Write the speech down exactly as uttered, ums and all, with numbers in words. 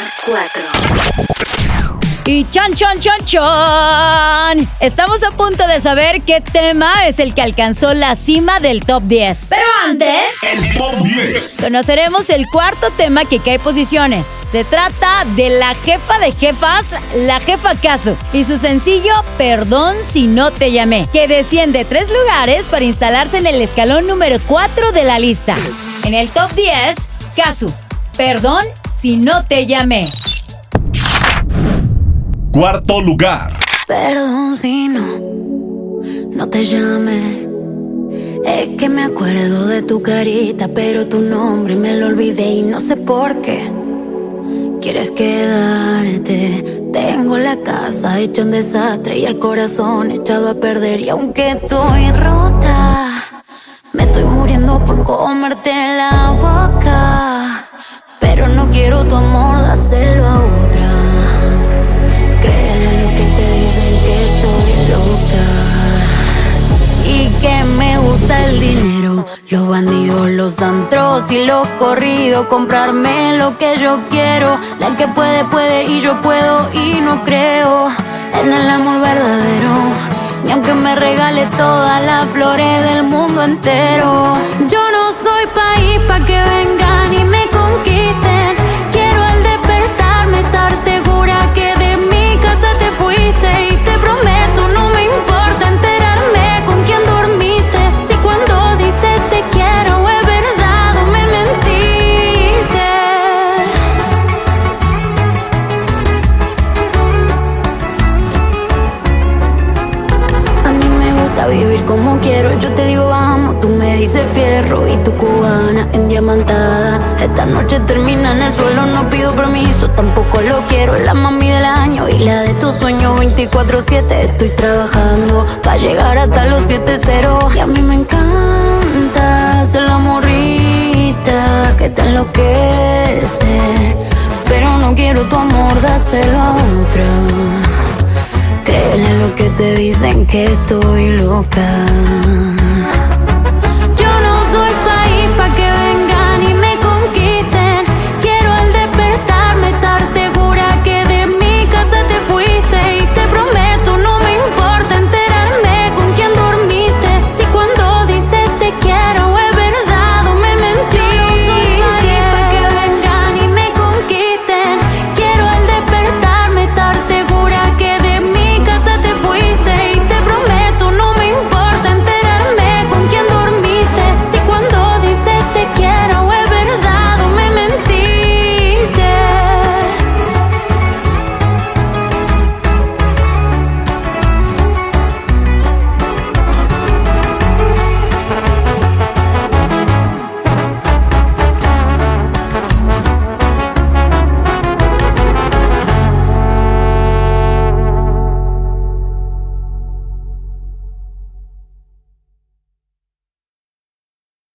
cuatro. Y chan, chan, chan, chan. Estamos a punto de saber qué tema es el que alcanzó la cima del top diez. Pero antes, el top diez. Conoceremos el cuarto tema que cae posiciones. Se trata de la jefa de jefas, la jefa Kazu, y su sencillo Perdón si no te llamé, que desciende tres lugares para instalarse en el escalón número cuatro de la lista. En el top diez, Kazu, Perdón si no te llamé. Cuarto lugar. Perdón si no, no te llamé. Es que me acuerdo de tu carita, pero tu nombre me lo olvidé y no sé por qué. Quieres quedarte. Tengo la casa hecha un desastre y el corazón echado a perder. Y aunque estoy rota, me estoy muriendo por comerte la boca. Pero no quiero tu amor, dáselo a otra. Créele lo que te dicen, que estoy loca y que me gusta el dinero, los bandidos, los antros y los corridos. Comprarme lo que yo quiero. La que puede, puede y yo puedo. Y no creo en el amor verdadero, ni aunque me regale todas las flores del mundo entero. Yo no soy país pa' que vengan y me conquisten. Quiero al despertarme estar segura que de mi casa te fuiste. Y te prometo no me importa enterarme con quién dormiste. Si cuando dices te quiero es verdad o me mentiste. A mí me gusta vivir como quiero. Yo te digo vamos, tú me dices fierro. Y tu cubana endiamantada. Esta noche termina en el suelo, no pido permiso, tampoco lo quiero. La mami del año y la de tus sueños. Veinticuatro siete estoy trabajando pa' llegar hasta los siete cero. Y a mí me encanta ser la morrita que te enloquece, pero no quiero tu amor, dáselo a otra. Créele lo que te dicen, que estoy loca.